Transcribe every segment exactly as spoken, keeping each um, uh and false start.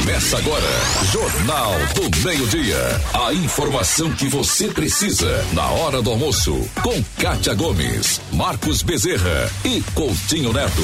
Começa agora, Jornal do Meio-Dia. A informação que você precisa na hora do almoço. Com Kátia Gomes, Marcos Bezerra e Coutinho Neto.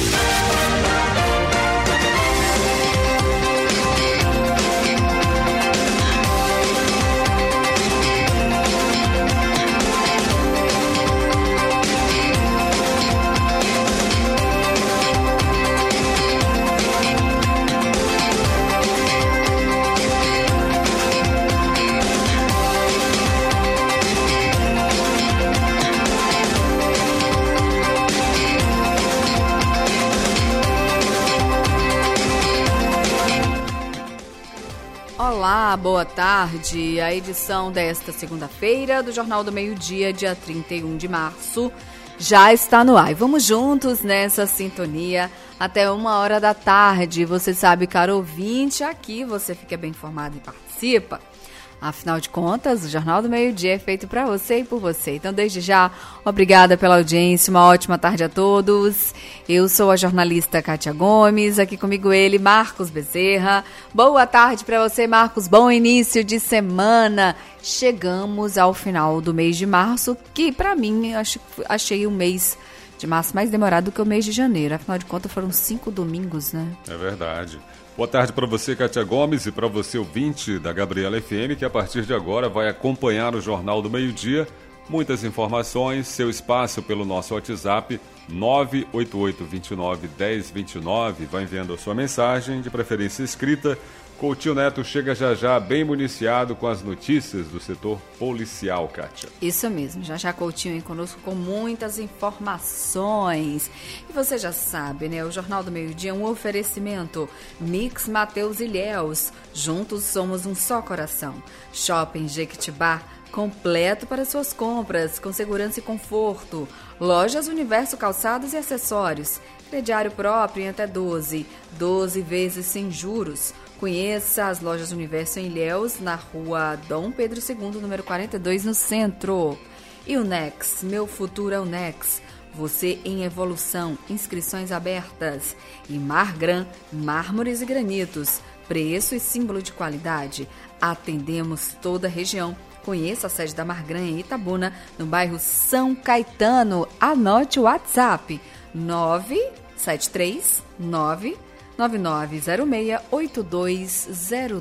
Olá, boa tarde. A edição desta segunda-feira do Jornal do Meio-Dia, dia trinta e um de março, já está no ar. E vamos juntos nessa sintonia até uma hora da tarde. Você sabe, caro ouvinte, aqui você fica bem informado e participa. Afinal de contas, o Jornal do Meio-Dia é feito para você e por você. Então, desde já, obrigada pela audiência, uma ótima tarde a todos. Eu sou a jornalista Kátia Gomes, aqui comigo ele, Marcos Bezerra. Boa tarde para você, Marcos, bom início de semana. Chegamos ao final do mês de março, que para mim, acho, achei o mês de março mais demorado do que o mês de janeiro. Afinal de contas, foram cinco domingos, né? É verdade. Boa tarde para você, Kátia Gomes, e para você, ouvinte da Gabriela F M, que a partir de agora vai acompanhar o Jornal do Meio-Dia. Muitas informações, seu espaço pelo nosso WhatsApp nove oito oito, dois nove, um zero dois nove. Vai enviando a sua mensagem, de preferência escrita. Coutinho Neto chega já já bem municiado com as notícias do setor policial, Kátia. Isso mesmo, já já Coutinho aí conosco com muitas informações. E você já sabe, né? O Jornal do Meio-Dia é um oferecimento. Mix Mateus Ilhéus. Juntos somos um só coração. Shopping Jequitibá, completo para suas compras, com segurança e conforto. Lojas Universo Calçados e Acessórios. Crediário próprio em até doze. doze vezes sem juros. Conheça as lojas Universo em Ilhéus, na rua Dom Pedro segundo, número quarenta e dois, no centro. E o Nex, meu futuro é o Nex. Você em evolução, inscrições abertas. E Margran, mármores e granitos. Preço e símbolo de qualidade. Atendemos toda a região. Conheça a sede da Margran em Itabuna, no bairro São Caetano. Anote o WhatsApp nove sete três nove nove nove zero seis oito dois zero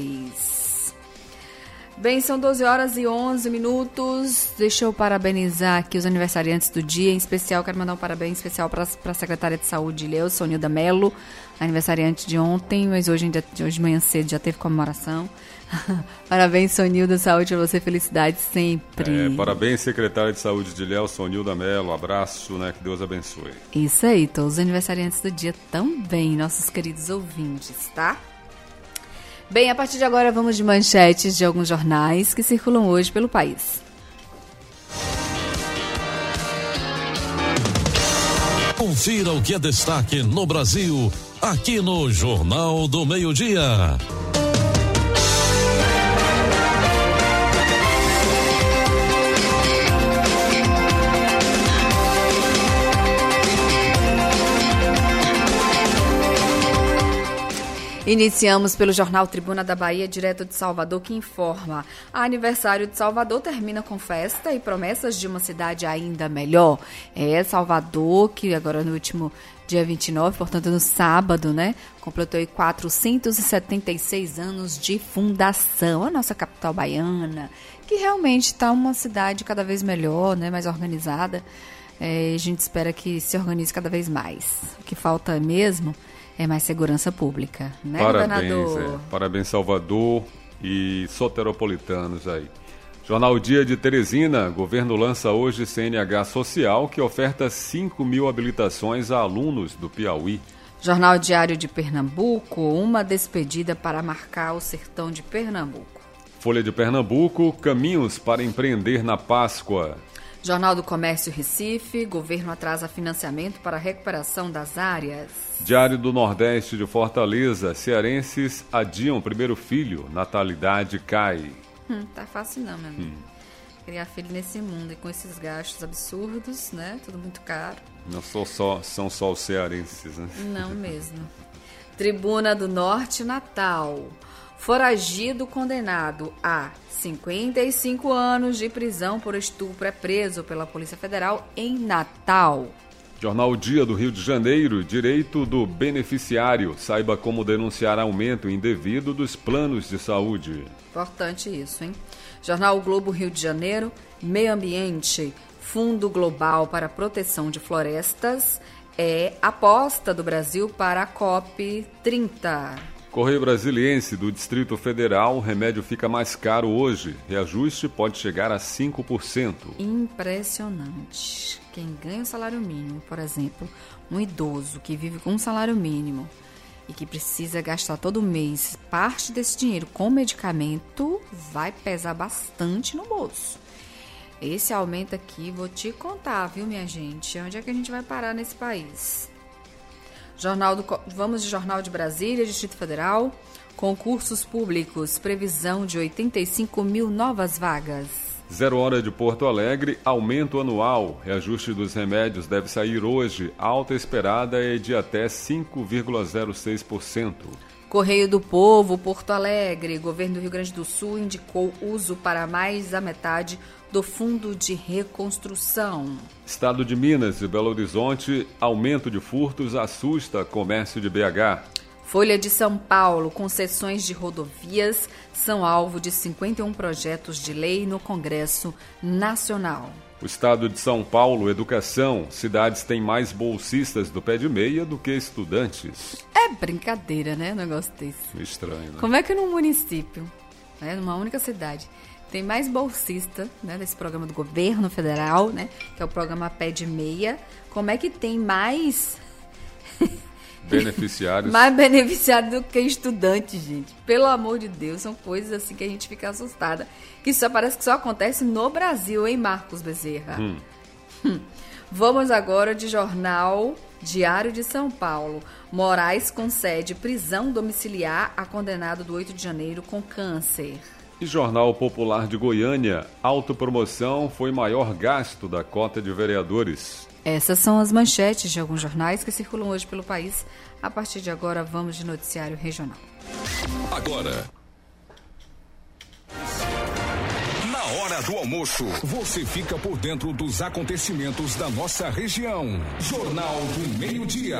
dois. Bem, são doze horas e onze minutos. Deixa eu parabenizar aqui os aniversariantes do dia. Em especial, quero mandar um parabéns especial para a secretária de saúde de Ilhéus, Sonilda Melo, aniversariante de ontem, mas hoje, hoje de manhã cedo já teve comemoração. Parabéns, Sonilda, saúde a você, felicidade sempre. É, parabéns, secretária de saúde de Ilhéus, Sonilda Melo, abraço, né, que Deus abençoe. Isso aí, todos os aniversariantes do dia também, nossos queridos ouvintes, tá? Bem, a partir de agora vamos de manchetes de alguns jornais que circulam hoje pelo país. Confira o que é destaque no Brasil, aqui no Jornal do Meio-Dia. Iniciamos pelo jornal Tribuna da Bahia, direto de Salvador, que informa: aniversário de Salvador termina com festa e promessas de uma cidade ainda melhor. É, Salvador, que agora no último dia vinte e nove, portanto no sábado, né, completou quatrocentos e setenta e seis anos de fundação. A nossa capital baiana, que realmente está uma cidade cada vez melhor, né, mais organizada. É, a gente espera que se organize cada vez mais. O que falta mesmo é mais segurança pública, né, Parabéns, governador? É. Parabéns, Salvador e soteropolitanos aí. Jornal Dia de Teresina, governo lança hoje C N H Social, que oferta cinco mil habilitações a alunos do Piauí. Jornal Diário de Pernambuco, uma despedida para marcar o sertão de Pernambuco. Folha de Pernambuco, caminhos para empreender na Páscoa. Jornal do Comércio Recife, governo atrasa financiamento para a recuperação das áreas. Diário do Nordeste de Fortaleza, cearenses adiam primeiro filho, natalidade cai. Hum, tá fácil não, meu amigo. Hum. Criar filho nesse mundo e com esses gastos absurdos, né? Tudo muito caro. Não são só, são só os cearenses, né? Não mesmo. Tribuna do Norte, Natal. Foragido condenado a cinquenta e cinco anos de prisão por estupro é preso pela Polícia Federal em Natal. Jornal Dia do Rio de Janeiro, direito do beneficiário. Saiba como denunciar aumento indevido dos planos de saúde. Importante isso, hein? Jornal o Globo Rio de Janeiro, meio ambiente, Fundo Global para a Proteção de Florestas, é aposta do Brasil para a COP trinta. Correio Brasiliense do Distrito Federal, o remédio fica mais caro hoje. Reajuste pode chegar a cinco por cento. Impressionante. Quem ganha o salário mínimo, por exemplo, um idoso que vive com um salário mínimo e que precisa gastar todo mês parte desse dinheiro com medicamento, vai pesar bastante no bolso. Esse aumento aqui, vou te contar, viu, minha gente? Onde é que a gente vai parar nesse país? Jornal do, vamos de Jornal de Brasília, Distrito Federal. Concursos públicos, previsão de oitenta e cinco mil novas vagas. Zero Hora de Porto Alegre, aumento anual. Reajuste dos remédios deve sair hoje. Alta esperada é de até cinco vírgula zero seis por cento. Correio do Povo, Porto Alegre. Governo do Rio Grande do Sul indicou uso para mais da metade do Fundo de Reconstrução. Estado de Minas e Belo Horizonte, aumento de furtos assusta comércio de B H. Folha de São Paulo, concessões de rodovias são alvo de cinquenta e um projetos de lei no Congresso Nacional. O Estado de São Paulo, educação, cidades têm mais bolsistas do pé de meia do que estudantes. É brincadeira, né, um negócio desse. Estranho, né? Como é que num município, né, numa única cidade, tem mais bolsista, né, desse programa do governo federal, né, que é o programa Pé de Meia, como é que tem mais beneficiários mais beneficiários do que estudantes, gente? Pelo amor de Deus, são coisas assim que a gente fica assustada, que só parece que só acontece no Brasil, hein, Marcos Bezerra? Hum. Hum. Vamos agora de Jornal Diário de São Paulo. Moraes concede prisão domiciliar a condenado do oito de janeiro com câncer. E Jornal Popular de Goiânia, autopromoção foi maior gasto da cota de vereadores. Essas são as manchetes de alguns jornais que circulam hoje pelo país. A partir de agora, vamos de noticiário regional. Agora, na hora do almoço, você fica por dentro dos acontecimentos da nossa região. Jornal do Meio-Dia.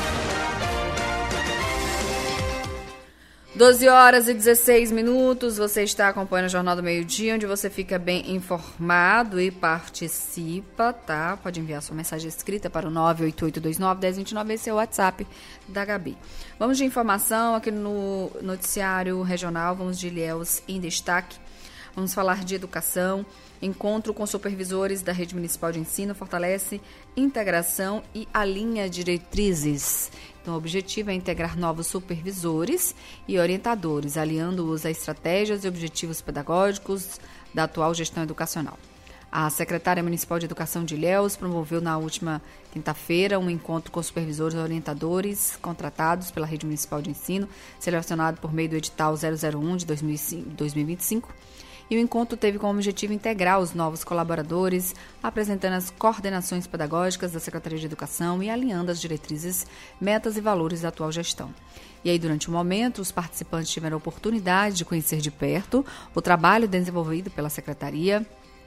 doze horas e dezesseis minutos, você está acompanhando o Jornal do Meio-Dia, onde você fica bem informado e participa, tá? Pode enviar sua mensagem escrita para o nove oito oito dois nove, um zero dois nove, esse é o WhatsApp da Gabi. Vamos de informação aqui no noticiário regional, vamos de Ilhéus em destaque. Vamos falar de educação. Encontro com supervisores da Rede Municipal de Ensino fortalece integração e alinha diretrizes. Então, o objetivo é integrar novos supervisores e orientadores, alinhando-os a estratégias e objetivos pedagógicos da atual gestão educacional. A secretária municipal de Educação de Ilhéus promoveu na última quinta-feira um encontro com supervisores e orientadores contratados pela Rede Municipal de Ensino, selecionado por meio do edital zero zero um de dois mil e vinte e cinco. E o encontro teve como objetivo integrar os novos colaboradores, apresentando as coordenações pedagógicas da Secretaria de Educação e alinhando as diretrizes, metas e valores da atual gestão. E aí, durante o momento, os participantes tiveram a oportunidade de conhecer de perto o trabalho desenvolvido pela Secretaria,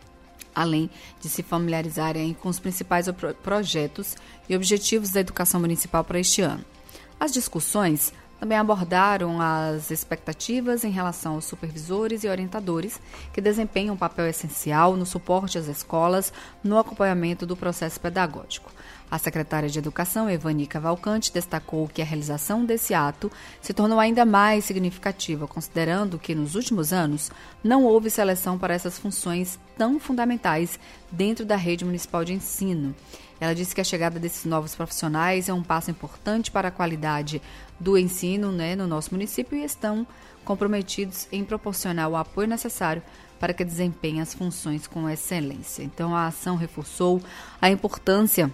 além de se familiarizarem com os principais projetos e objetivos da educação municipal para este ano. As discussões também abordaram as expectativas em relação aos supervisores e orientadores que desempenham um papel essencial no suporte às escolas no acompanhamento do processo pedagógico. A secretária de Educação, Evani Cavalcante, destacou que a realização desse ato se tornou ainda mais significativa, considerando que, nos últimos anos, não houve seleção para essas funções tão fundamentais dentro da rede municipal de ensino. Ela disse que a chegada desses novos profissionais é um passo importante para a qualidade do ensino, né, no nosso município e estão comprometidos em proporcionar o apoio necessário para que desempenhem as funções com excelência. Então, a ação reforçou a importância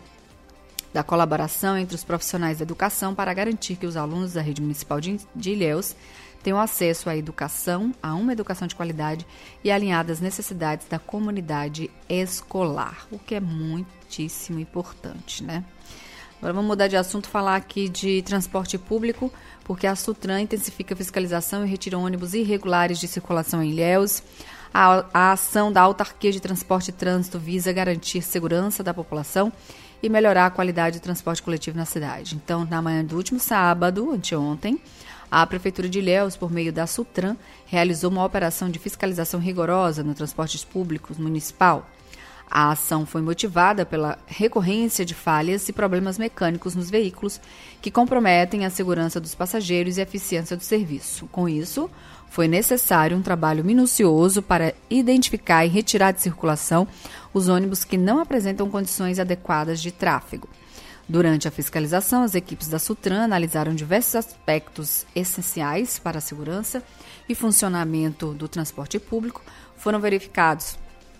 da colaboração entre os profissionais da educação para garantir que os alunos da Rede Municipal de Ilhéus tenham acesso à educação, a uma educação de qualidade e alinhada às necessidades da comunidade escolar, o que é muitíssimo importante, né? Agora vamos mudar de assunto, falar aqui de transporte público. porque a Sutran intensifica a fiscalização e retira ônibus irregulares de circulação em Ilhéus. A, a ação da Autarquia de Transporte e Trânsito visa garantir segurança da população e melhorar a qualidade do transporte coletivo na cidade. Então, na manhã do último sábado, anteontem, a Prefeitura de Ilhéus, por meio da Sutran, realizou uma operação de fiscalização rigorosa no transporte público municipal. A ação foi motivada pela recorrência de falhas e problemas mecânicos nos veículos que comprometem a segurança dos passageiros e a eficiência do serviço. Com isso, foi necessário um trabalho minucioso para identificar e retirar de circulação os ônibus que não apresentam condições adequadas de tráfego. Durante a fiscalização, as equipes da Sutran analisaram diversos aspectos essenciais para a segurança e funcionamento do transporte público. Foram verificados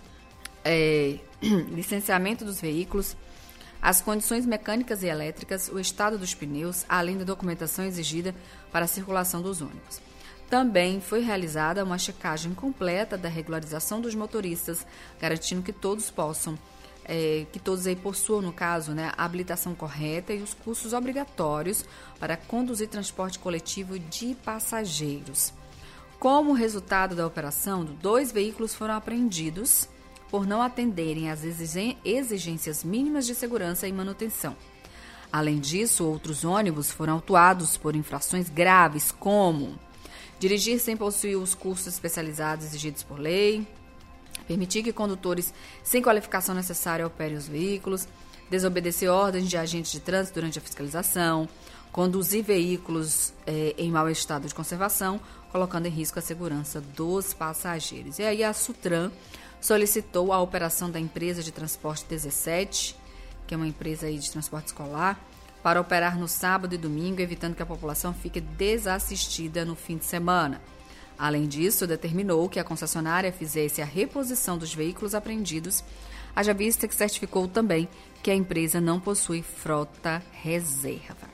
é, licenciamento dos veículos, as condições mecânicas e elétricas, o estado dos pneus, além da documentação exigida para a circulação dos ônibus. Também foi realizada uma checagem completa da regularização dos motoristas, garantindo que todos possam É, que todos aí possuam, no caso, né, a habilitação correta e os cursos obrigatórios para conduzir transporte coletivo de passageiros. Como resultado da operação, dois veículos foram apreendidos por não atenderem às exigências mínimas de segurança e manutenção. Além disso, outros ônibus foram autuados por infrações graves, como dirigir sem possuir os cursos especializados exigidos por lei, permitir que condutores sem qualificação necessária operem os veículos, desobedecer ordens de agentes de trânsito durante a fiscalização, conduzir veículos eh, em mau estado de conservação, colocando em risco a segurança dos passageiros. E aí a Sutran solicitou a operação da empresa de transporte dezessete, que é uma empresa aí de transporte escolar, para operar no sábado e domingo, evitando que a população fique desassistida no fim de semana. Além disso, determinou que a concessionária fizesse a reposição dos veículos apreendidos, haja vista que certificou também que a empresa não possui frota reserva.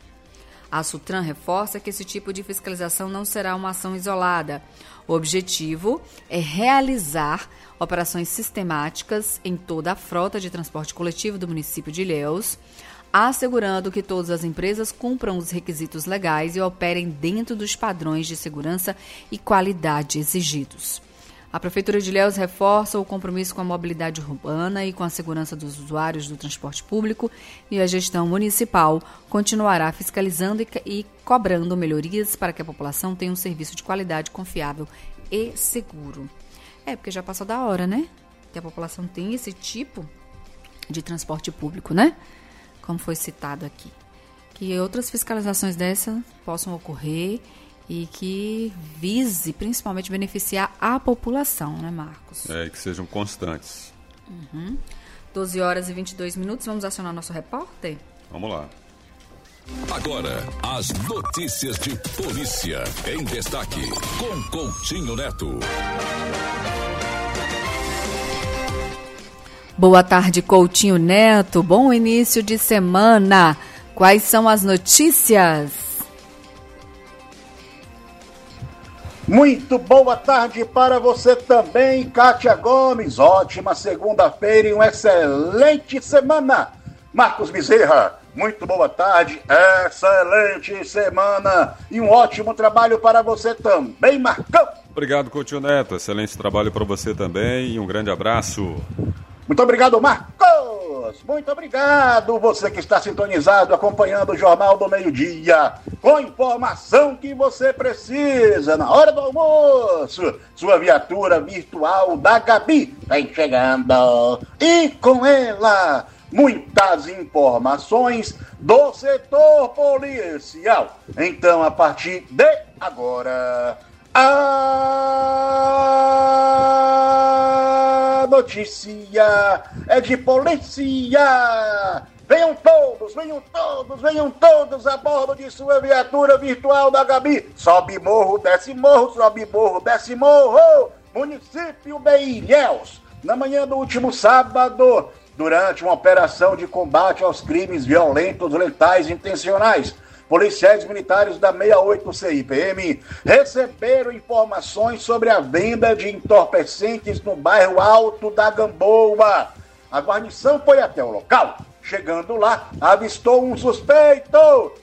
A Sutran reforça que esse tipo de fiscalização não será uma ação isolada. O objetivo é realizar operações sistemáticas em toda a frota de transporte coletivo do município de Ilhéus, assegurando que todas as empresas cumpram os requisitos legais e operem dentro dos padrões de segurança e qualidade exigidos. A Prefeitura de Ilhéus reforça o compromisso com a mobilidade urbana e com a segurança dos usuários do transporte público, e a gestão municipal continuará fiscalizando e, e cobrando melhorias para que a população tenha um serviço de qualidade confiável e seguro. É, porque já passou da hora, né? Que a população tem esse tipo de transporte público, né? Como foi citado aqui. Que outras fiscalizações dessas possam ocorrer e que vise principalmente beneficiar a população, né, Marcos? É, e que sejam constantes. Uhum. doze horas e vinte e dois minutos, vamos acionar nosso repórter? Vamos lá. Agora, as notícias de polícia em destaque, com Coutinho Neto. Boa tarde, Coutinho Neto. Bom início de semana. Quais são as notícias? Muito boa tarde para você também, Kátia Gomes. Ótima segunda-feira e uma excelente semana. Marcos Bezerra, muito boa tarde, excelente semana e um ótimo trabalho para você também, Marcão. Obrigado, Coutinho Neto. Excelente trabalho para você também e um grande abraço. Muito obrigado, Marcos. Muito obrigado, você que está sintonizado, acompanhando o Jornal do Meio-Dia, com informação que você precisa na hora do almoço. Sua viatura virtual da Gabi vem chegando. E com ela, muitas informações do setor policial. Então, a partir de agora, a notícia é de polícia. Venham todos, venham todos, venham todos a bordo de sua viatura virtual da Gabi. Sobe morro, desce morro, sobe morro, desce morro. Município de Ilhéus. Na manhã do último sábado, durante uma operação de combate aos crimes violentos, letais e intencionais, policiais militares da sessenta e oito C I P M receberam informações sobre a venda de entorpecentes no bairro Alto da Gamboa. A guarnição foi até o local. Chegando lá, avistou um suspeito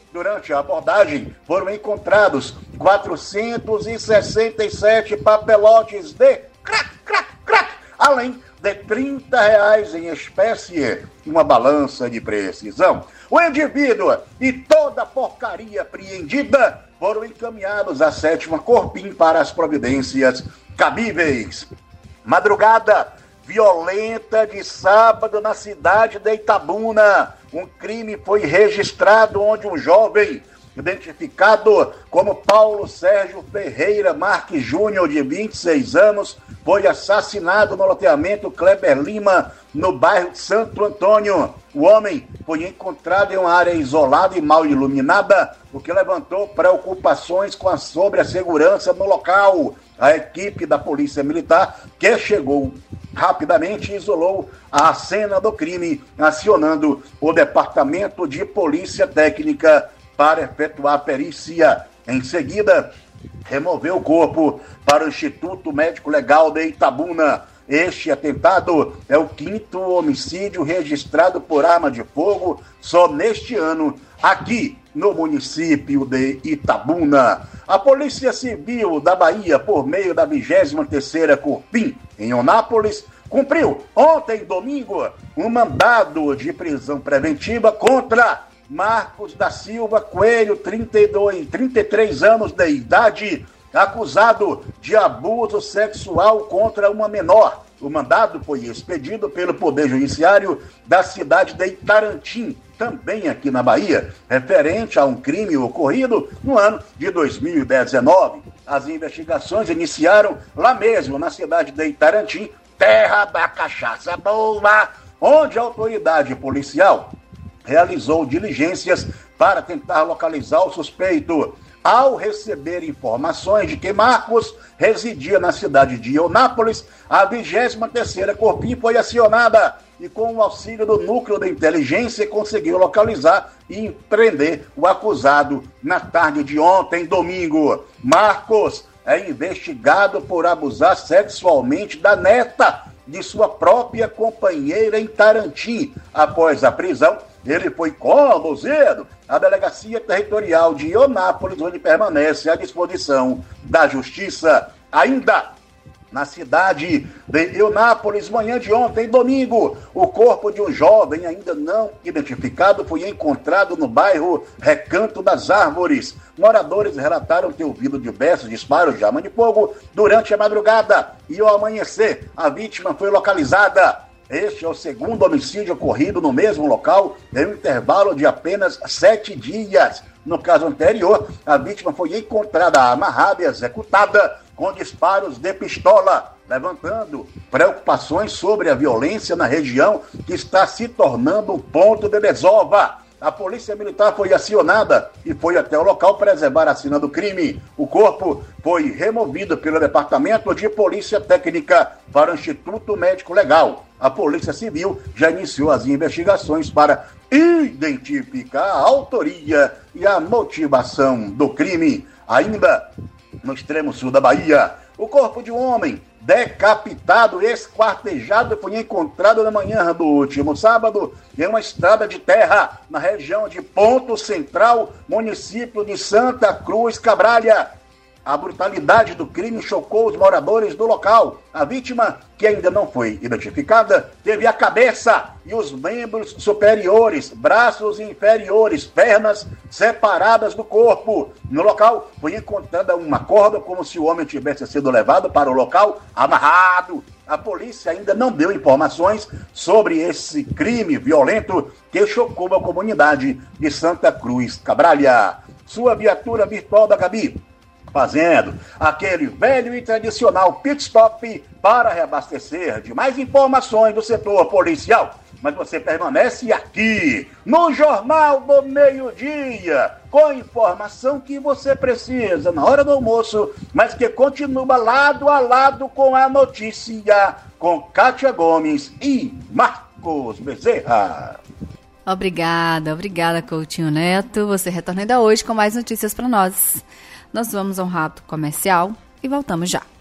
Durante a abordagem, foram encontrados quatrocentos e sessenta e sete papelotes de crack, crack, crack, além de trinta reais em espécie, uma balança de precisão. O indivíduo e toda a porcaria apreendida foram encaminhados à sétima Corpim para as providências cabíveis. Madrugada violenta de sábado na cidade de Itabuna. Um crime foi registrado onde um jovem, identificado como Paulo Sérgio Ferreira Marques Júnior, de vinte e seis anos, foi assassinado no loteamento Kleber Lima, no bairro Santo Antônio. O homem foi encontrado em uma área isolada e mal iluminada, o que levantou preocupações com a, sobre a segurança no local. A equipe da Polícia Militar, que chegou rapidamente, isolou a cena do crime, acionando o Departamento de Polícia Técnica para efetuar a perícia. Em seguida, removeu o corpo para o Instituto Médico Legal de Itabuna. Este atentado é o quinto homicídio registrado por arma de fogo só neste ano, aqui no município de Itabuna. A Polícia Civil da Bahia, por meio da vigésima terceira Corpim, em Eunápolis, cumpriu ontem, domingo, um mandado de prisão preventiva contra Marcos da Silva Coelho, trinta e dois, trinta e três anos de idade, acusado de abuso sexual contra uma menor. O mandado foi expedido pelo Poder Judiciário da cidade de Itarantim, também aqui na Bahia, referente a um crime ocorrido no ano de dois mil e dezenove. As investigações iniciaram lá mesmo, na cidade de Itarantim, terra da cachaça boa, onde a autoridade policial realizou diligências para tentar localizar o suspeito. Ao receber informações de que Marcos residia na cidade de Eunápolis, a vigésima terceira Corpim foi acionada e, com o auxílio do núcleo de inteligência, conseguiu localizar e prender o acusado na tarde de ontem, domingo. Marcos é investigado por abusar sexualmente da neta de sua própria companheira em Itarantim. Após a prisão, ele foi conduzido à Delegacia Territorial de Eunápolis, onde permanece à disposição da Justiça. Ainda na cidade de Eunápolis, manhã de ontem, domingo, o corpo de um jovem ainda não identificado foi encontrado no bairro Recanto das Árvores. Moradores relataram ter ouvido diversos disparos de arma de fogo durante a madrugada e, ao amanhecer, a vítima foi localizada. Este é o segundo homicídio ocorrido no mesmo local em um intervalo de apenas sete dias. No caso anterior, a vítima foi encontrada amarrada e executada com disparos de pistola, levantando preocupações sobre a violência na região, que está se tornando um ponto de desova. A Polícia Militar foi acionada e foi até o local preservar a cena do crime. O corpo foi removido pelo Departamento de Polícia Técnica para o Instituto Médico Legal. A Polícia Civil já iniciou as investigações para identificar a autoria e a motivação do crime. Ainda no extremo sul da Bahia, o corpo de um homem decapitado e esquartejado foi encontrado na manhã do último sábado em uma estrada de terra na região de Ponto Central, município de Santa Cruz Cabralha. A brutalidade do crime chocou os moradores do local. A vítima, que ainda não foi identificada, teve a cabeça e os membros superiores, braços inferiores, pernas separadas do corpo. No local foi encontrada uma corda, como se o homem tivesse sido levado para o local amarrado. A polícia ainda não deu informações sobre esse crime violento que chocou a comunidade de Santa Cruz Cabralha. Sua viatura virtual da Gabi, fazendo aquele velho e tradicional pit stop para reabastecer de mais informações do setor policial. Mas você permanece aqui, no Jornal do Meio-Dia, com a informação que você precisa na hora do almoço, mas que continua lado a lado com a notícia, com Kátia Gomes e Marcos Bezerra. Obrigada, obrigada, Coutinho Neto. Você retorna ainda hoje com mais notícias para nós. Nós vamos a um rápido comercial e voltamos já.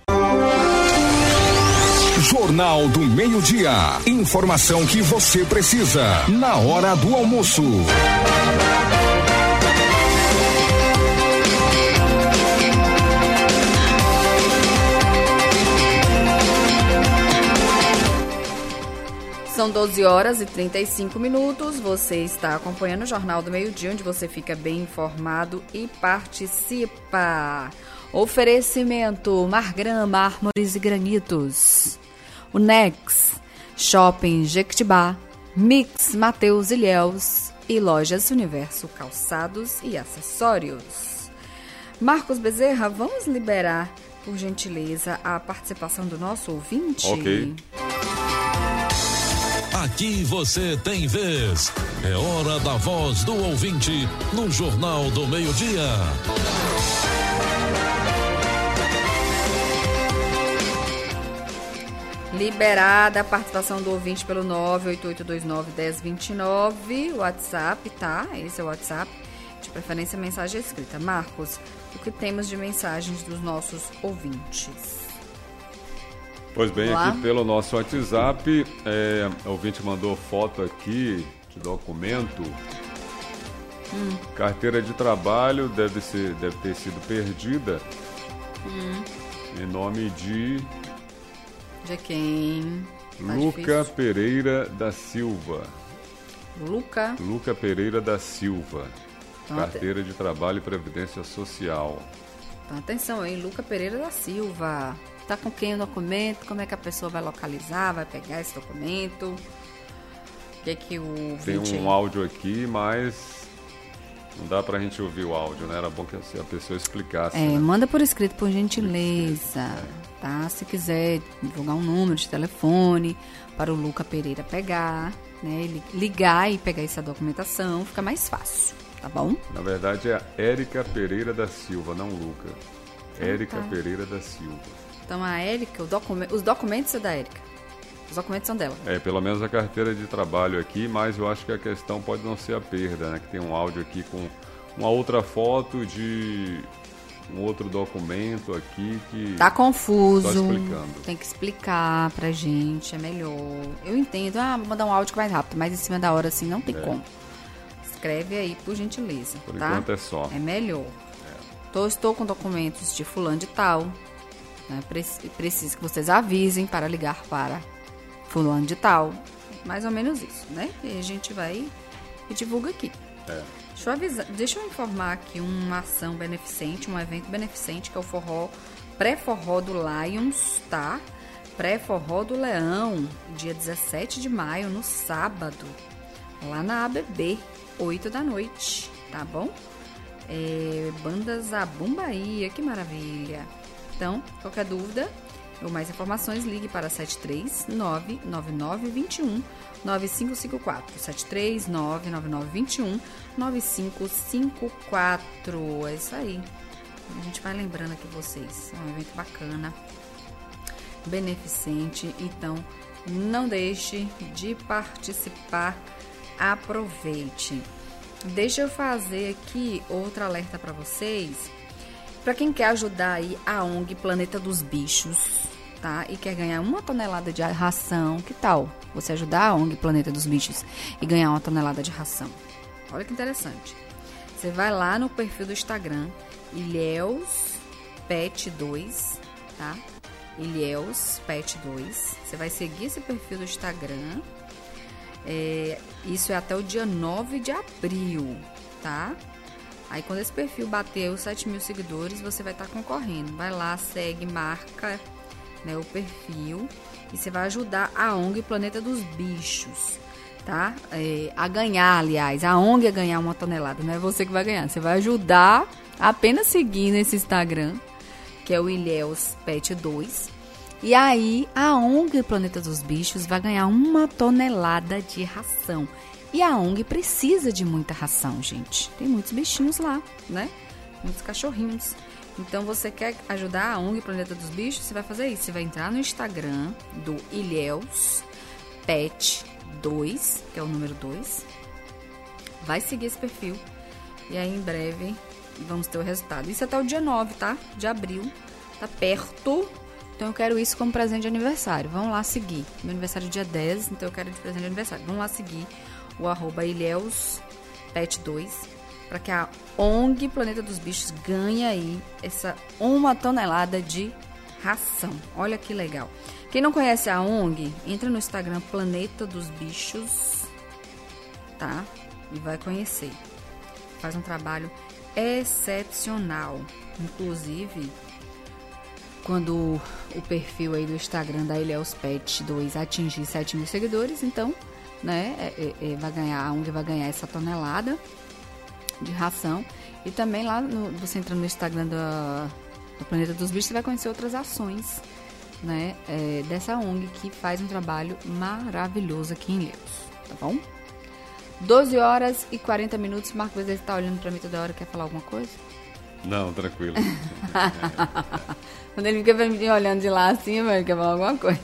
Jornal do Meio-Dia. Informação que você precisa na hora do almoço. São doze horas e trinta e cinco minutos. Você está acompanhando o Jornal do Meio-Dia, onde você fica bem informado e participa. Oferecimento Margram, Mármores e Granitos. O Nex, Shopping Jequitibá, Mix Mateus Ilhéus e Lojas Universo Calçados e Acessórios. Marcos Bezerra, vamos liberar, por gentileza, a participação do nosso ouvinte? Ok. Aqui você tem vez. É hora da voz do ouvinte no Jornal do Meio-Dia. Liberada a participação do ouvinte pelo nove oito oito dois nove um zero dois nove, WhatsApp, tá? Esse é o WhatsApp, de preferência mensagem escrita. Marcos, o que temos de mensagens dos nossos ouvintes? Pois bem, Olá. Aqui pelo nosso WhatsApp, é, o ouvinte mandou foto aqui de documento. Hum. Carteira de trabalho deve, ser, deve ter sido perdida. Hum. Em nome de... De quem? Tá Luca difícil. Pereira da Silva. Luca? Luca Pereira da Silva. Então, Carteira de Trabalho e Previdência Social. Então, atenção aí, Luca Pereira da Silva. Tá com quem o documento? Como é que a pessoa vai localizar, vai pegar esse documento? O que é que o Tem ouvinte... um áudio aqui, mas não dá pra gente ouvir o áudio, né? Era bom que a pessoa explicasse. É, né? manda por escrito, por gentileza, é. Tá? Se quiser divulgar um número de telefone para o Luca Pereira pegar, né? Ele ligar e pegar essa documentação, fica mais fácil, tá bom? Na verdade é a Érica Pereira da Silva, não Luca. Ah, Érica tá. Pereira da Silva. Então a Érica, o docu- os documentos são da Érica. Os documentos são dela. É, pelo menos a carteira de trabalho aqui, mas eu acho que a questão pode não ser a perda, né? Que tem um áudio aqui com uma outra foto de um outro documento aqui que... Tá confuso. Só explicando. Tem que explicar pra gente, é melhor. Eu entendo, ah, vou mandar um áudio que vai rápido, mas em cima da hora assim não tem É. como. Escreve aí, por gentileza, Por tá? enquanto é só. É melhor. É. Tô, estou com documentos de fulano de tal. Né? Prec- preciso que vocês avisem para ligar para fulano de tal. Mais ou menos isso, né? E a gente vai e divulga aqui. É. Deixa eu avisar, deixa eu informar aqui uma ação beneficente, um evento beneficente, que é o forró, pré-forró do Lions, tá? Pré-forró do Leão, dia dezessete de maio, no sábado, lá na A B B, oito da noite, tá bom? É, banda Zabum Bahia, que maravilha! Então, qualquer dúvida ou mais informações, ligue para sete três nove nove nove dois um nove cinco cinco quatro. sete três nove nove nove dois um nove cinco cinco quatro. É isso aí. A gente vai lembrando aqui vocês. É um evento bacana, beneficente. Então, não deixe de participar. Aproveite. Deixa eu fazer aqui outro alerta para vocês. Para quem quer ajudar aí a O N G Planeta dos Bichos, tá? E quer ganhar uma tonelada de ração, que tal você ajudar a O N G Planeta dos Bichos e ganhar uma tonelada de ração? Olha que interessante. Você vai lá no perfil do Instagram, Ilhéus Pet dois, tá? Ilhéus Pet dois. Você vai seguir esse perfil do Instagram. É, isso é até o dia nove de abril, tá? Aí quando esse perfil bater os sete mil seguidores, você vai estar concorrendo. Vai lá, segue, marca, né, o perfil e você vai ajudar a O N G Planeta dos Bichos, tá? É, a ganhar, aliás, a O N G a ganhar uma tonelada. Não é você que vai ganhar, você vai ajudar apenas seguindo esse Instagram, que é o Ilhéus Pet dois. E aí a O N G Planeta dos Bichos vai ganhar uma tonelada de ração. E a O N G precisa de muita ração, gente. Tem muitos bichinhos lá, né? Muitos cachorrinhos. Então, você quer ajudar a O N G Planeta dos Bichos? Você vai fazer isso. Você vai entrar no Instagram do Ilhéus Pet dois, que é o número dois. Vai seguir esse perfil. E aí, em breve, vamos ter o resultado. Isso até o dia nove, tá? De abril. Tá perto. Então, eu quero isso como presente de aniversário. Vamos lá seguir. Meu aniversário é dia dez, então eu quero de presente de aniversário. Vamos lá seguir o arroba Ilhéus Pet dois, para que a O N G Planeta dos Bichos ganhe aí essa uma tonelada de ração. Olha que legal. Quem não conhece a O N G, entra no Instagram Planeta dos Bichos, tá? E vai conhecer. Faz um trabalho excepcional. Inclusive, quando o perfil aí do Instagram da Ilhéus Pet dois atingir sete mil seguidores, então, né, é, é, vai ganhar, a O N G vai ganhar essa tonelada de ração. E também lá, no, você entra no Instagram da, do Planeta dos Bichos, você vai conhecer outras ações, né, é, dessa O N G que faz um trabalho maravilhoso aqui em Ilhéus, tá bom? doze horas e quarenta minutos. Marcos, você está olhando para mim toda hora, quer falar alguma coisa? Não, tranquilo. Quando ele fica me olhando de lá assim, ele quer falar alguma coisa.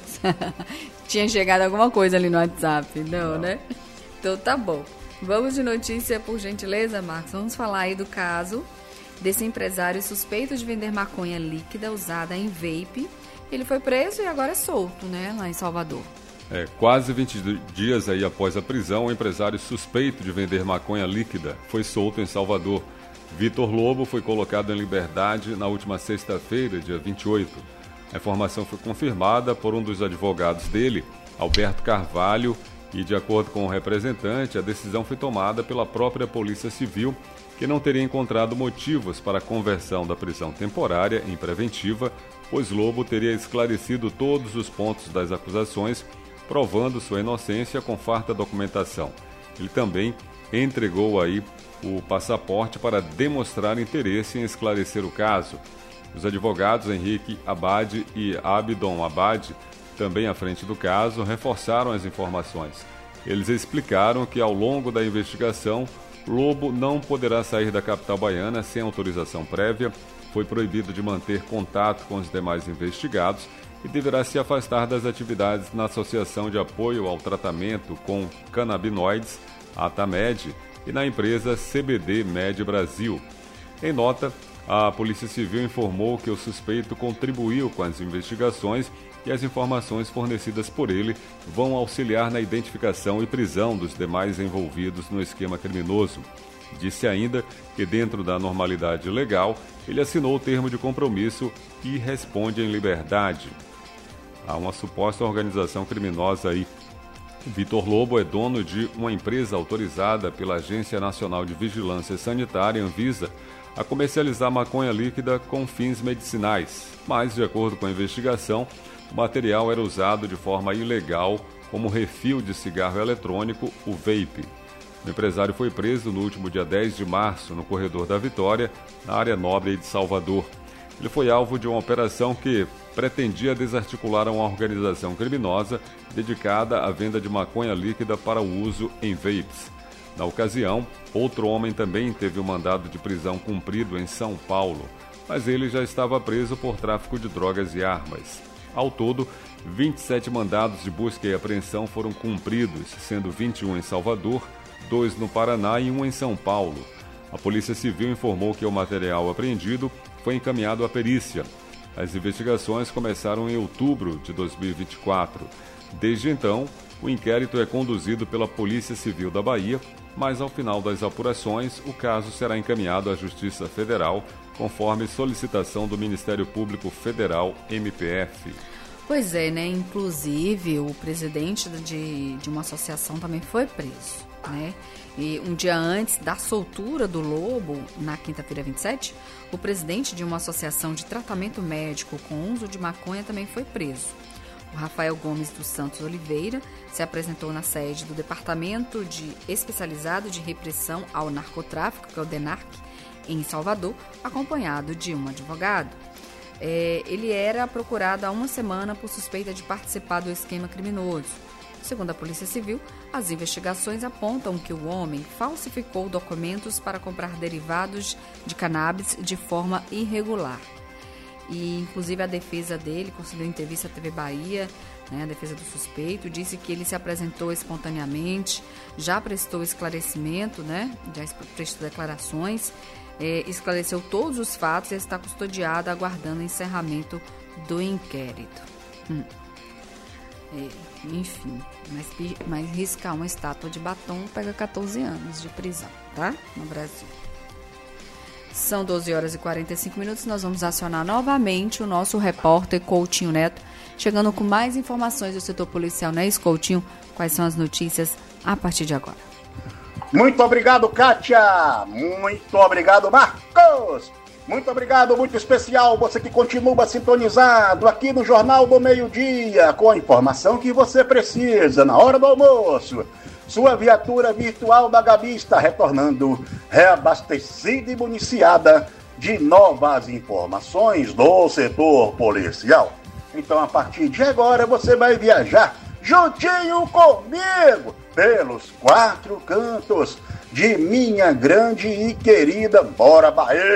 Tinha chegado alguma coisa ali no WhatsApp, não, não, né? Então tá bom. Vamos de notícia, por gentileza, Marcos. Vamos falar aí do caso desse empresário suspeito de vender maconha líquida usada em vape. Ele foi preso e agora é solto, né, lá em Salvador. É, quase vinte dias aí após a prisão, o empresário suspeito de vender maconha líquida foi solto em Salvador. Vitor Lobo foi colocado em liberdade na última sexta-feira, dia vinte e oito. A informação foi confirmada por um dos advogados dele, Alberto Carvalho, e de acordo com o representante, a decisão foi tomada pela própria Polícia Civil, que não teria encontrado motivos para a conversão da prisão temporária em preventiva, pois Lobo teria esclarecido todos os pontos das acusações, provando sua inocência com farta documentação. Ele também entregou aí o passaporte para demonstrar interesse em esclarecer o caso. Os advogados Henrique Abade e Abdon Abade, também à frente do caso, reforçaram as informações. Eles explicaram que ao longo da investigação, Lobo não poderá sair da capital baiana sem autorização prévia, foi proibido de manter contato com os demais investigados e deverá se afastar das atividades na Associação de Apoio ao Tratamento com Canabinoides, a ATAMED, e na empresa C B D Med Brasil. Em nota, a Polícia Civil informou que o suspeito contribuiu com as investigações e as informações fornecidas por ele vão auxiliar na identificação e prisão dos demais envolvidos no esquema criminoso. Disse ainda que, dentro da normalidade legal, ele assinou o termo de compromisso e responde em liberdade. Há uma suposta organização criminosa aí. Vitor Lobo é dono de uma empresa autorizada pela Agência Nacional de Vigilância Sanitária, Anvisa, a comercializar maconha líquida com fins medicinais. Mas, de acordo com a investigação, o material era usado de forma ilegal como refil de cigarro eletrônico, o vape. O empresário foi preso no último dia dez de março, no Corredor da Vitória, na área nobre de Salvador. Ele foi alvo de uma operação que pretendia desarticular uma organização criminosa dedicada à venda de maconha líquida para o uso em vapes. Na ocasião, outro homem também teve um mandado de prisão cumprido em São Paulo, mas ele já estava preso por tráfico de drogas e armas. Ao todo, vinte e sete mandados de busca e apreensão foram cumpridos, sendo vinte e um em Salvador, dois no Paraná e um em São Paulo. A Polícia Civil informou que o material apreendido foi encaminhado à perícia. As investigações começaram em outubro de dois mil e vinte e quatro. Desde então, o inquérito é conduzido pela Polícia Civil da Bahia, mas ao final das apurações, o caso será encaminhado à Justiça Federal, conforme solicitação do Ministério Público Federal, M P F. Pois é, né? Inclusive, o presidente de, de uma associação também foi preso, né? E um dia antes da soltura do Lobo, na quinta-feira vinte e sete, o presidente de uma associação de tratamento médico com uso de maconha também foi preso. O Rafael Gomes dos Santos Oliveira se apresentou na sede do Departamento de Especializado de Repressão ao Narcotráfico, que é o DENARC, em Salvador, acompanhado de um advogado. É, ele era procurado há uma semana por suspeita de participar do esquema criminoso. Segundo a Polícia Civil, as investigações apontam que o homem falsificou documentos para comprar derivados de cannabis de forma irregular. E, inclusive, a defesa dele concedeu entrevista à T V Bahia, né, a defesa do suspeito, disse que ele se apresentou espontaneamente, já prestou esclarecimento, né, já prestou declarações, é, esclareceu todos os fatos e está custodiado aguardando o encerramento do inquérito. Hum. É, enfim, mas, mas riscar uma estátua de batom pega quatorze anos de prisão, tá? No Brasil. São doze horas e quarenta e cinco minutos. Nós vamos acionar novamente o nosso repórter Coutinho Neto, chegando com mais informações do setor policial, né, Coutinho? Quais são as notícias a partir de agora? Muito obrigado, Kátia. Muito obrigado, Marcos. Muito obrigado, muito especial você que continua sintonizado aqui no Jornal do Meio-Dia, com a informação que você precisa na hora do almoço. Sua viatura virtual da Gabi está retornando, reabastecida e municiada de novas informações do setor policial. Então, a partir de agora, você vai viajar juntinho comigo pelos quatro cantos de minha grande e querida Bora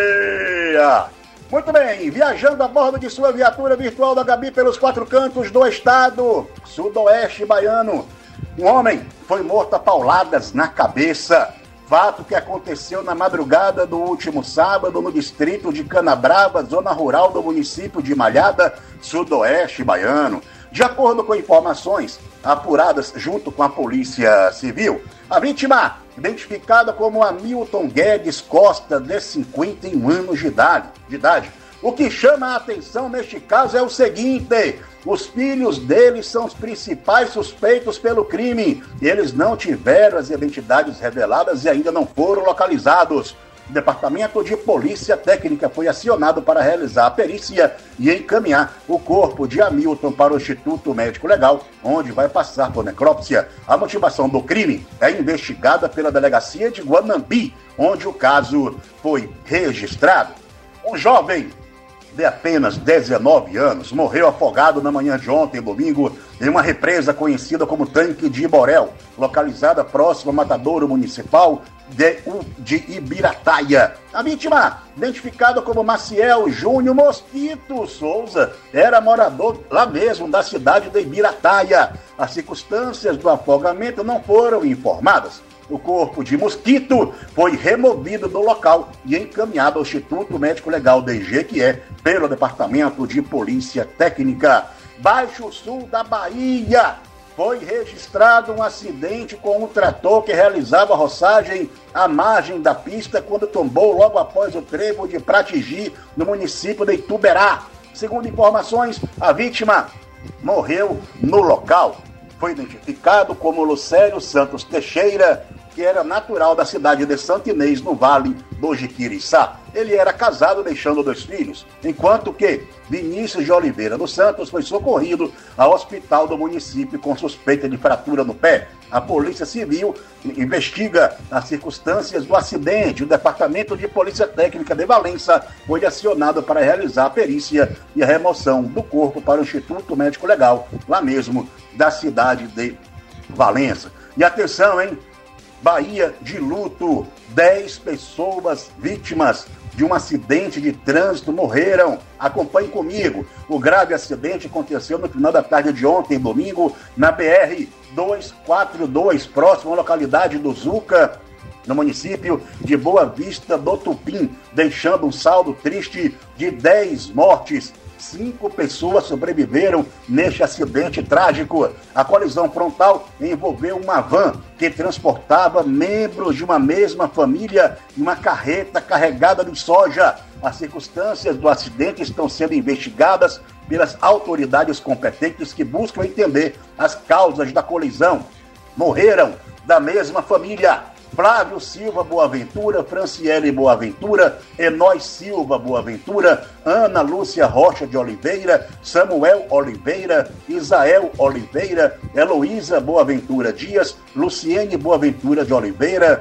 Bahia. Muito bem, viajando a bordo de sua viatura virtual da Gabi pelos quatro cantos do estado sudoeste baiano, um homem foi morto a pauladas na cabeça. Fato que aconteceu na madrugada do último sábado no distrito de Canabrava, zona rural do município de Malhada, sudoeste baiano. De acordo com informações apuradas junto com a Polícia Civil, a vítima, identificada como Hamilton Guedes Costa, de cinquenta e um anos de idade, de idade. O que chama a atenção neste caso é o seguinte: os filhos dele são os principais suspeitos pelo crime. Eles não tiveram as identidades reveladas e ainda não foram localizados. O Departamento de Polícia Técnica foi acionado para realizar a perícia e encaminhar o corpo de Hamilton para o Instituto Médico Legal, onde vai passar por necrópsia. A motivação do crime é investigada pela Delegacia de Guanambi, onde o caso foi registrado. Um jovem de apenas dezenove anos morreu afogado na manhã de ontem, domingo, em uma represa conhecida como Tanque de Iborel, localizada próximo ao matadouro municipal de, de Ibirataia. A vítima, identificada como Maciel Júnior Mosquito Souza, era morador lá mesmo da cidade de Ibirataia. As circunstâncias do afogamento não foram informadas. O corpo de Mosquito foi removido do local e encaminhado ao Instituto Médico Legal de Jequié pelo Departamento de Polícia Técnica. Baixo Sul da Bahia, foi registrado um acidente com um trator que realizava roçagem à margem da pista quando tombou logo após o trevo de Pratigi, no município de Ituberá. Segundo informações, a vítima morreu no local. Foi identificado como Lucério Santos Teixeira, que era natural da cidade de Santo Inês, no Vale do Jiquiriçá. Ele era casado, deixando dois filhos, enquanto que Vinícius de Oliveira dos Santos foi socorrido ao hospital do município com suspeita de fratura no pé. A Polícia Civil investiga as circunstâncias do acidente. O Departamento de Polícia Técnica de Valença foi acionado para realizar a perícia e a remoção do corpo para o Instituto Médico Legal, lá mesmo da cidade de Valença. E atenção, hein? Bahia de luto, dez pessoas vítimas de um acidente de trânsito morreram. Acompanhe comigo. O grave acidente aconteceu no final da tarde de ontem, domingo, na B R duzentos e quarenta e dois, próximo à localidade do Zuca, no município de Boa Vista do Tupim, deixando um saldo triste de dez mortes. Cinco pessoas sobreviveram neste acidente trágico. A colisão frontal envolveu uma van que transportava membros de uma mesma família em uma carreta carregada de soja. As circunstâncias do acidente estão sendo investigadas pelas autoridades competentes que buscam entender as causas da colisão. Morreram da mesma família Flávio Silva Boaventura, Franciele Boaventura, Enóis Silva Boaventura, Ana Lúcia Rocha de Oliveira, Samuel Oliveira, Isael Oliveira, Heloísa Boaventura Dias, Luciene Boaventura de Oliveira.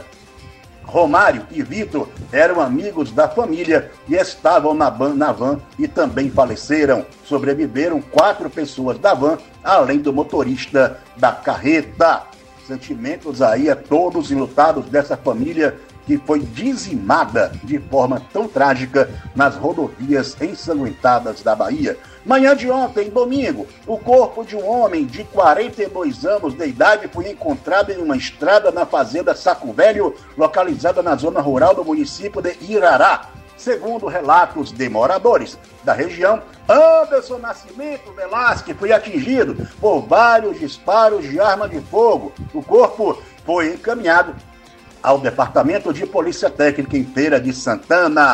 Romário e Vitor eram amigos da família e estavam na van, na van e também faleceram. Sobreviveram quatro pessoas da van, além do motorista da carreta. Sentimentos aí a todos enlutados dessa família que foi dizimada de forma tão trágica nas rodovias ensanguentadas da Bahia. Manhã de ontem, domingo, o corpo de um homem de quarenta e dois anos de idade foi encontrado em uma estrada na fazenda Saco Velho, localizada na zona rural do município de Irará. Segundo relatos de moradores da região, Anderson Nascimento Velasquez foi atingido por vários disparos de arma de fogo. O corpo foi encaminhado ao Departamento de Polícia Técnica em Feira de Santana.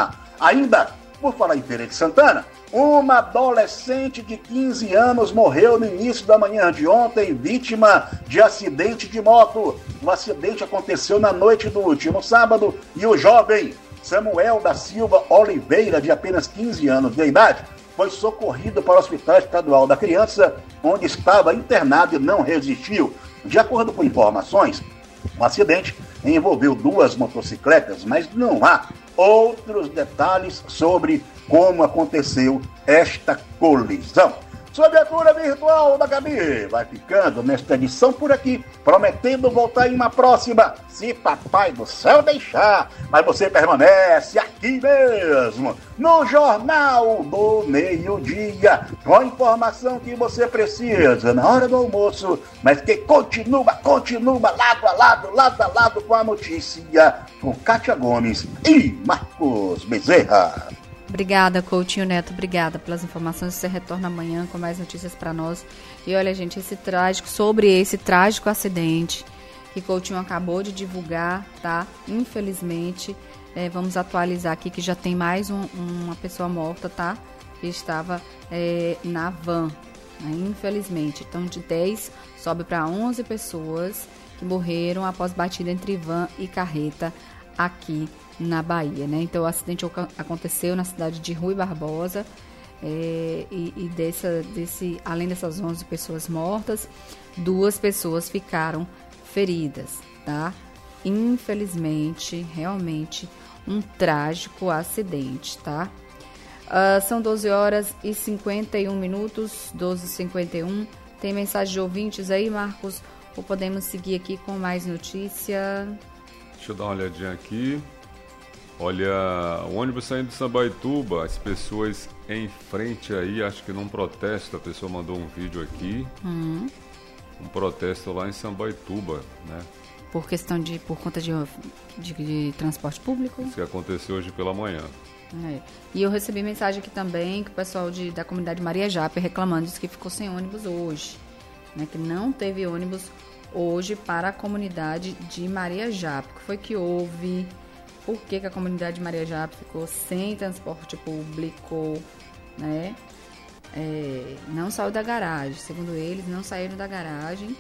Ainda, por falar em Feira de Santana, uma adolescente de quinze anos morreu no início da manhã de ontem, vítima de acidente de moto. O acidente aconteceu na noite do último sábado e o jovem Samuel da Silva Oliveira, de apenas quinze anos de idade, foi socorrido para o Hospital Estadual da Criança, onde estava internado e não resistiu. De acordo com informações, o acidente envolveu duas motocicletas, mas não há outros detalhes sobre como aconteceu esta colisão. Sua viatura virtual da Gabi vai ficando nesta edição por aqui, prometendo voltar em uma próxima, se papai do céu deixar. Mas você permanece aqui mesmo, no Jornal do Meio-Dia, com a informação que você precisa na hora do almoço, mas que continua, continua lado a lado, lado a lado com a notícia, com Kátia Gomes e Marcos Bezerra. Obrigada, Coutinho Neto, obrigada pelas informações. Você retorna amanhã com mais notícias para nós. E olha, gente, esse trágico, sobre esse trágico acidente que Coutinho acabou de divulgar, tá? Infelizmente, é, vamos atualizar aqui que já tem mais um, uma pessoa morta, tá? Que estava é, na van, né? Infelizmente. Então, de dez, sobe para onze pessoas que morreram após batida entre van e carreta aqui na Bahia, né? Então o acidente aconteceu na cidade de Rui Barbosa é, e, e dessa, desse, além dessas onze pessoas mortas, duas pessoas ficaram feridas, tá? Infelizmente, realmente um trágico acidente, tá? Uh, são doze horas e cinquenta e um minutos, doze e cinquenta e um. Tem mensagem de ouvintes aí, Marcos? Ou podemos seguir aqui com mais notícia? Deixa eu dar uma olhadinha aqui. Olha, o ônibus saindo de Sambaituba, as pessoas em frente aí, acho que num protesto, a pessoa mandou um vídeo aqui, uhum. um protesto lá em Sambaituba, né? Por questão de, por conta de, de, de transporte público? Isso que aconteceu hoje pela manhã. É. E eu recebi mensagem aqui também que o pessoal de, da comunidade Maria Jape reclamando disso que ficou sem ônibus hoje, né? Que não teve ônibus hoje para a comunidade de Maria Jape. O que foi que houve? Por que, que a comunidade de Maria Jape ficou sem transporte público, né? É, não saiu da garagem. Segundo eles, não saíram da garagem.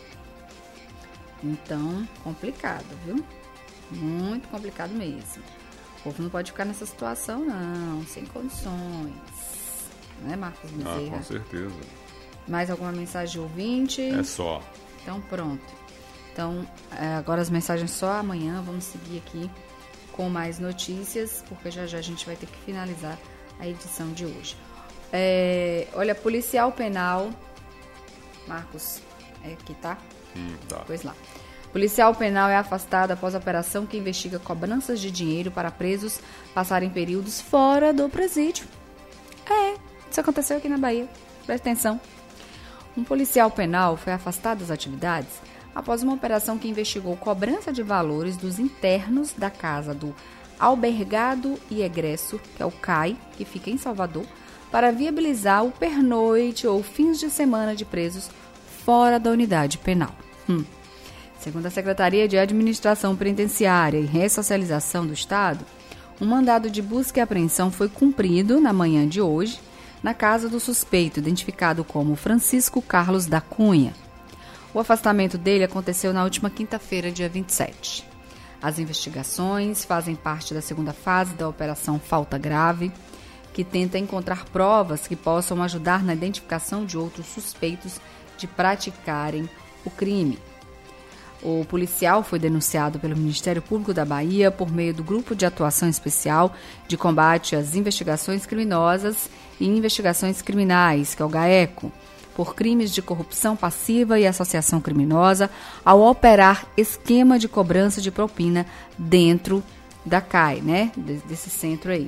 Então, complicado, viu? Muito complicado mesmo. O povo não pode ficar nessa situação, não. Sem condições. Né, Marcos Bezerra? Ah, com certeza. Mais alguma mensagem de ouvinte? É só. Então, pronto. Então, agora as mensagens só amanhã. Vamos seguir aqui com mais notícias, porque já já a gente vai ter que finalizar a edição de hoje. É, olha, policial penal... Marcos, é aqui, tá? Hum, tá. Pois lá. Policial penal é afastado após a operação que investiga cobranças de dinheiro para presos passarem períodos fora do presídio. É, isso aconteceu aqui na Bahia. Presta atenção. Um policial penal foi afastado das atividades após uma operação que investigou cobrança de valores dos internos da casa do Albergado e Egresso, que é o C A I, que fica em Salvador, para viabilizar o pernoite ou fins de semana de presos fora da unidade penal. Hum. Segundo a Secretaria de Administração Penitenciária e Ressocialização do Estado, um mandado de busca e apreensão foi cumprido na manhã de hoje na casa do suspeito, identificado como Francisco Carlos da Cunha. O afastamento dele aconteceu na última quinta-feira, dia vinte e sete. As investigações fazem parte da segunda fase da Operação Falta Grave, que tenta encontrar provas que possam ajudar na identificação de outros suspeitos de praticarem o crime. O policial foi denunciado pelo Ministério Público da Bahia por meio do Grupo de Atuação Especial de Combate às Investigações Criminosas e Investigações Criminais, que é o GAECO, por crimes de corrupção passiva e associação criminosa, ao operar esquema de cobrança de propina dentro da C A I, né, desse centro aí.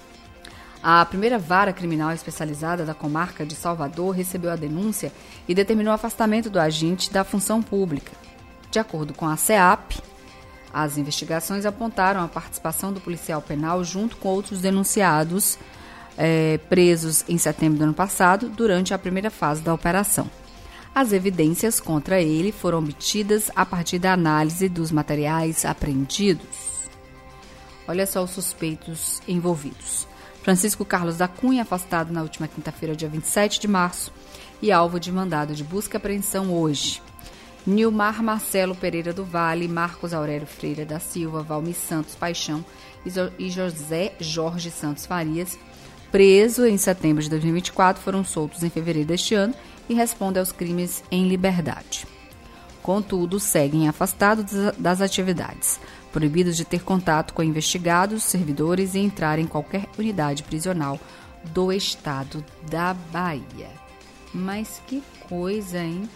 A primeira vara criminal especializada da comarca de Salvador recebeu a denúncia e determinou o afastamento do agente da função pública. De acordo com a SEAP, as investigações apontaram a participação do policial penal junto com outros denunciados é, presos em setembro do ano passado, durante a primeira fase da operação. As evidências contra ele foram obtidas a partir da análise dos materiais apreendidos. Olha só os suspeitos envolvidos. Francisco Carlos da Cunha, afastado na última quinta-feira, dia vinte e sete de março, e alvo de mandado de busca e apreensão hoje. Nilmar Marcelo Pereira do Vale, Marcos Aurélio Freire da Silva, Valmir Santos Paixão e José Jorge Santos Farias, preso em setembro de dois mil e vinte e quatro, foram soltos em fevereiro deste ano e respondem aos crimes em liberdade. Contudo, seguem afastados das atividades, proibidos de ter contato com investigados, servidores e entrar em qualquer unidade prisional do estado da Bahia. Mas que coisa, hein?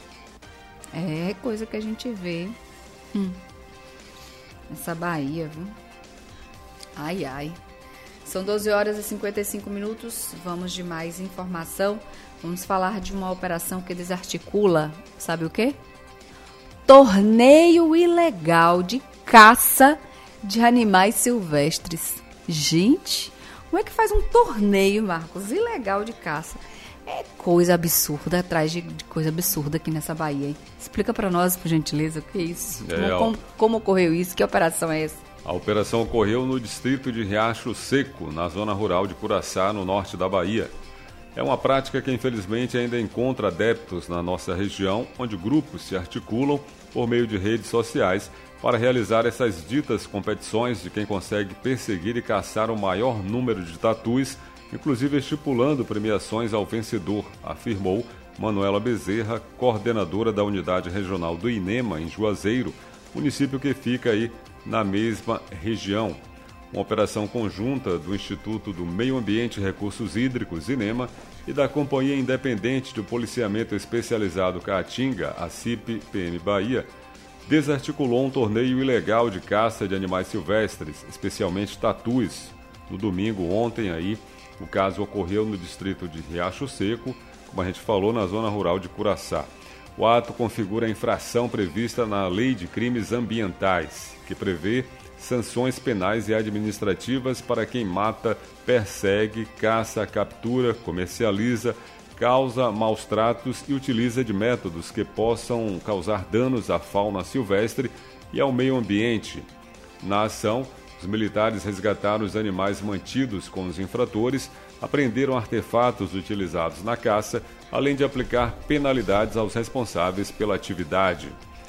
É coisa que a gente vê hum. nessa Bahia, viu? Ai, ai. São doze horas e cinquenta e cinco minutos. Vamos de mais informação. Vamos falar de uma operação que desarticula, sabe o quê? Torneio ilegal de caça de animais silvestres. Gente, como é que faz um torneio, Marcos, ilegal de caça? É coisa absurda, atrás de, de coisa absurda aqui nessa Bahia, hein? Explica pra nós, por gentileza, o que é isso? É, como, como, como ocorreu isso? Que operação é essa? A operação ocorreu no distrito de Riacho Seco, na zona rural de Curaçá, no norte da Bahia. É uma prática que, infelizmente, ainda encontra adeptos na nossa região, onde grupos se articulam por meio de redes sociais para realizar essas ditas competições de quem consegue perseguir e caçar o maior número de tatus, inclusive estipulando premiações ao vencedor, afirmou Manuela Bezerra, coordenadora da unidade regional do INEMA, em Juazeiro, município que fica aí na mesma região. Uma operação conjunta do Instituto do Meio Ambiente e Recursos Hídricos, INEMA, e da Companhia Independente de Policiamento Especializado Caatinga, a C I P P M Bahia, desarticulou um torneio ilegal de caça de animais silvestres, especialmente tatus. No domingo, ontem, aí, o caso ocorreu no distrito de Riacho Seco, como a gente falou, na zona rural de Curaçá. O ato configura a infração prevista na Lei de Crimes Ambientais, que prevê sanções penais e administrativas para quem mata, persegue, caça, captura, comercializa, causa maus tratos e utiliza de métodos que possam causar danos à fauna silvestre e ao meio ambiente. Na ação, os militares resgataram os animais mantidos com os infratores, apreenderam artefatos utilizados na caça, além de aplicar penalidades aos responsáveis pela atividade.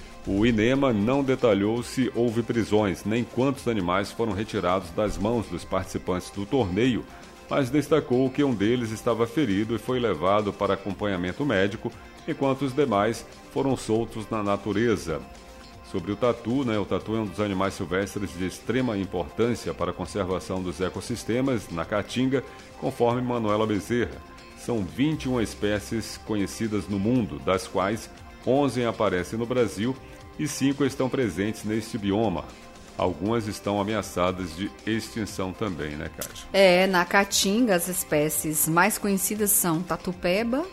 O INEMA não detalhou se houve prisões, nem quantos animais foram retirados das mãos dos participantes do torneio, mas destacou que um deles estava ferido e foi levado para acompanhamento médico, enquanto os demais foram soltos na natureza. Sobre o tatu, né, o tatu é um dos animais silvestres de extrema importância para a conservação dos ecossistemas na Caatinga, conforme Manuela Bezerra. São vinte e uma espécies conhecidas no mundo, das quais onze aparecem no Brasil e cinco estão presentes neste bioma. Algumas estão ameaçadas de extinção também, né, Kátia? É, na Caatinga as espécies mais conhecidas são tatu-peba,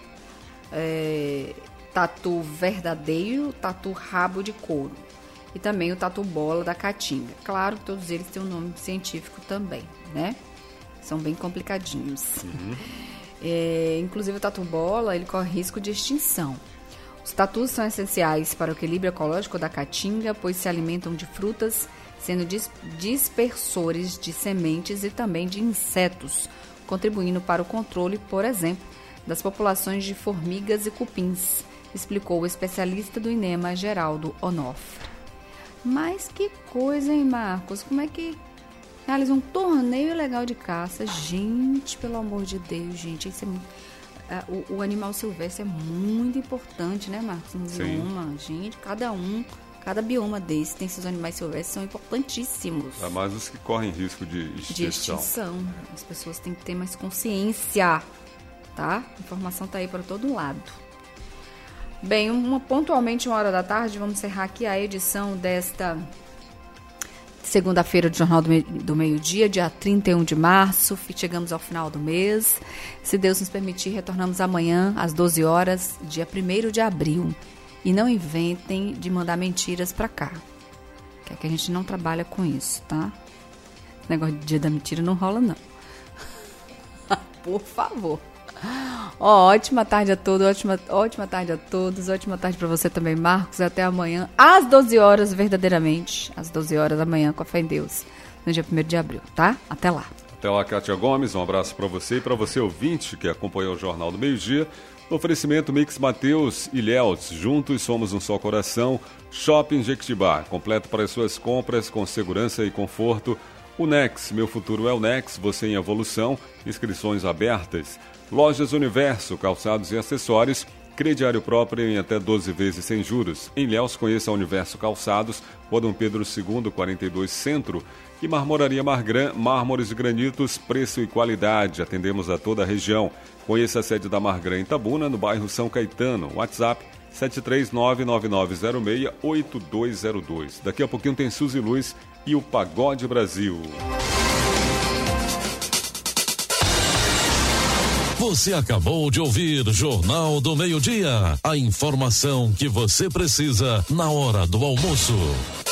é, tatu verdadeiro, tatu rabo de couro e também o tatu-bola da Caatinga. Claro que todos eles têm um nome científico também, né? São bem complicadinhos. Uhum. É, inclusive o tatu-bola, ele corre risco de extinção. Os tatus são essenciais para o equilíbrio ecológico da Caatinga, pois se alimentam de frutas, sendo dis- dispersores de sementes e também de insetos, contribuindo para o controle, por exemplo, das populações de formigas e cupins, explicou o especialista do INEMA, Geraldo Onofre. Mas que coisa, hein, Marcos? Como é que realiza um torneio legal de caça? Gente, pelo amor de Deus, gente, isso é muito... O, o animal silvestre é muito importante, né, Marcos? No bioma, gente, cada um, cada bioma desse tem seus animais silvestres, são importantíssimos. Há mais os que correm risco de extinção. De extinção. As pessoas têm que ter mais consciência, tá? A informação tá aí para todo lado. Bem, uma, pontualmente uma hora da tarde, vamos encerrar aqui a edição desta segunda-feira do Jornal do, Me- do Meio-Dia, dia trinta e um de março. Chegamos ao final do mês. Se Deus nos permitir, retornamos amanhã às doze horas, dia primeiro de abril. E não inventem de mandar mentiras pra cá, que é que a gente não trabalha com isso, tá? Esse negócio de dia da mentira não rola, não. Por favor. Ó, ótima tarde a todos, ótima, ótima tarde a todos, ótima tarde pra você também, Marcos. Até amanhã, às doze horas, verdadeiramente. Às doze horas da manhã, com a fé em Deus, no dia primeiro de abril, tá? Até lá. Até lá, Kátia Gomes, um abraço para você e para você ouvinte que acompanhou o Jornal do Meio-Dia. No oferecimento Mix Mateus e Léus, juntos somos um só coração. Shopping Jequitibá, completo para as suas compras com segurança e conforto. O Nex, meu futuro é o Nex, você em evolução, inscrições abertas. Lojas Universo, calçados e acessórios, crediário próprio em até doze vezes sem juros. Em Léus, conheça a Universo Calçados, Rua Dom Pedro segundo, quarenta e dois Centro. E Marmoraria Margran, mármores e granitos, preço e qualidade. Atendemos a toda a região. Conheça a sede da Margran em Itabuna, no bairro São Caetano. WhatsApp sete três nove nove nove zero seis oito dois zero dois. Daqui a pouquinho tem Suzy Luz e o Pagode Brasil. Você acabou de ouvir Jornal do Meio-Dia. A informação que você precisa na hora do almoço.